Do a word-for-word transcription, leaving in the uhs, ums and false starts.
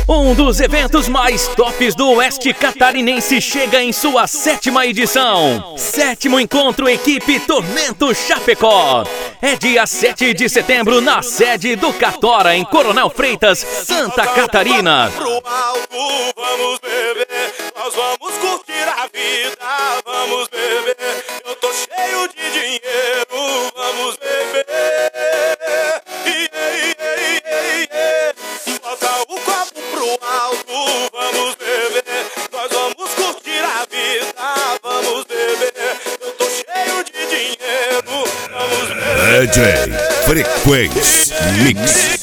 Um dos eventos mais tops do Oeste Catarinense chega em sua sétima edição. Sétimo encontro Equipe Tormento Chapecó. É dia sete de setembro na sede do Catora, em Coronel Freitas, Santa Catarina. Pro alto, vamos beber, nós vamos curtir a vida, vamos beber. Eu tô cheio de dinheiro, vamos beber. Yeah, yeah, yeah, yeah. Bota o copo pro alto, vamos beber, nós vamos curtir a vida, vamos beber. Eu tô cheio de dinheiro, vamos beber. D J Frequência Mix.